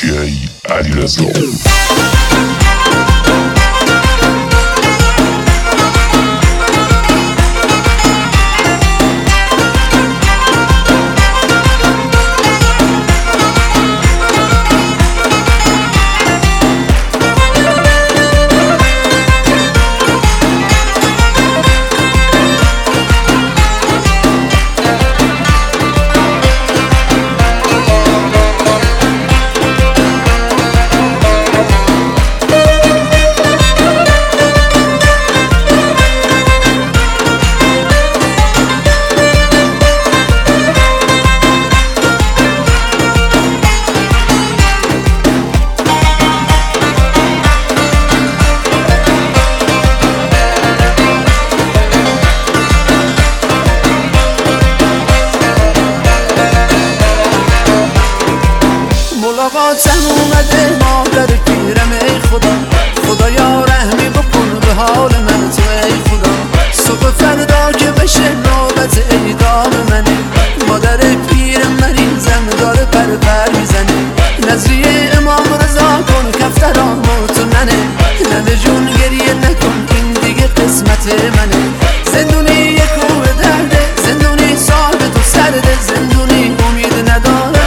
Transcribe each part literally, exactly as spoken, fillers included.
دیجی علیرضا. ملاقاتم اومده مادر پیرم، ای خدا خدایا رحمی بکن به حال من تو، ای خدا صبح فردا که بشه نوبت اعدام منه، مادر پیرم مریضم داره پر پر میزنه، نذریه امام رضا کن کفترامو تو ننه، ننه جون گریه نکن این دیگه قسمت منه، زندونی یه کوه درده، زندونی صاحب تو سرده، زندونی امید نداره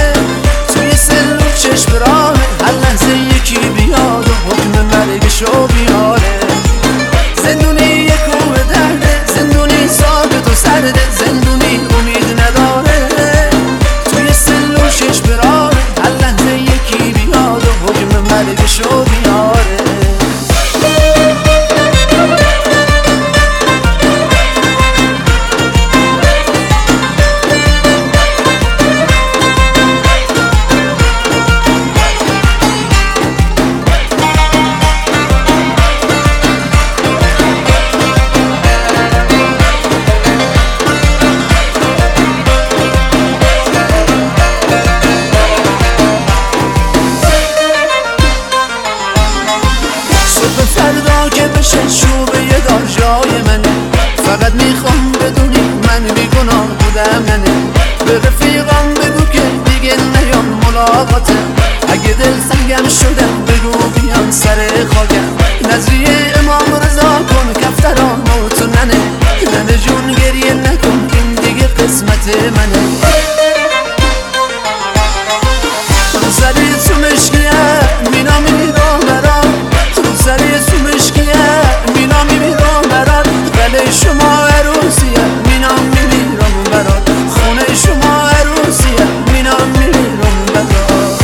چشم راهه، هر لحظه یکی بیاد و حکم مرگشو بیاره، زندونی یه کوه درده، زندونی ثابت و سرده، زندونی امید نداره، توی سلو چشم راهه، هر لحظه یکی بیاد و حکم مرگشو بیاره. فردا که بشه شوبه یه دار جای منه، فقط میخوام بدونی من بیگناه بودم ننه، به رفیقام بگو که دیگه نیام ملاقاتم، اگه دل سنگم شدم بگو بیان سر خاکم، نذریه امام رضا کن کفترامو تو ننه، ننه جون گریه نکن این دیگه قسمت منه، روزری تو مشکیه مینا میرام برام، روزری تو مشکیه مینا میرام برات، گله شما عروسیه مینا میرام برات، خونه شما عروسیه مینا میرام برات.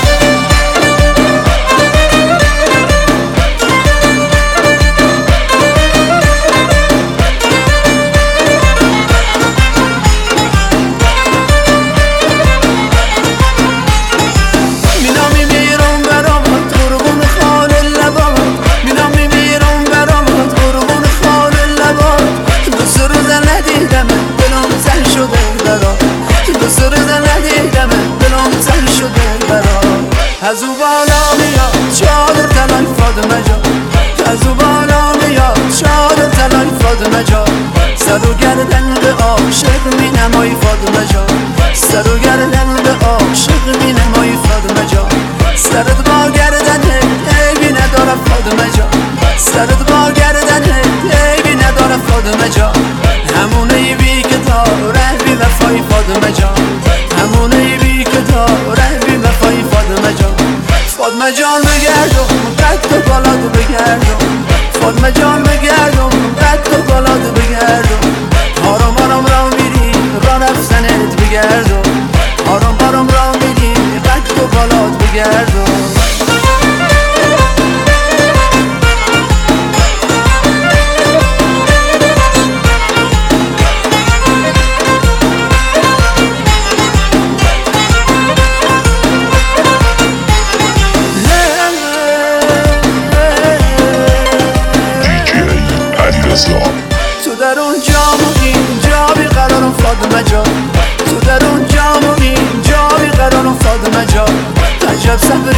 از او بالا میاد چادر طلای فاطمه جان، از او بالا میاد چادر طلای فاطمه جان، سر و گردن به عاشق می نمایی فاطمه جان، سر و گردن به عاشق می نمایی فاطمه جان، سرت با گردن عیبی نداره فاطمه جان، سرت با گردن عیبی نداره فاطمه جان، همون عیبی که داره بی وفایی فاطمه جان، همون عیبی که داره بی وفایی فاطمه جان. فاطمه جان بگردم قد و بالات بگردم، فاطمه جان بگردم قد و بالات بگردم، آرام آرام را میری را رفتنت بگردم، آرام آرام را میری قد و بالات بگردم. تو در اون جام و اینجا بیقرارم فاطمه جان، تو در اون جام و اینجا بیقرارم فاطمه جان، عجب سبب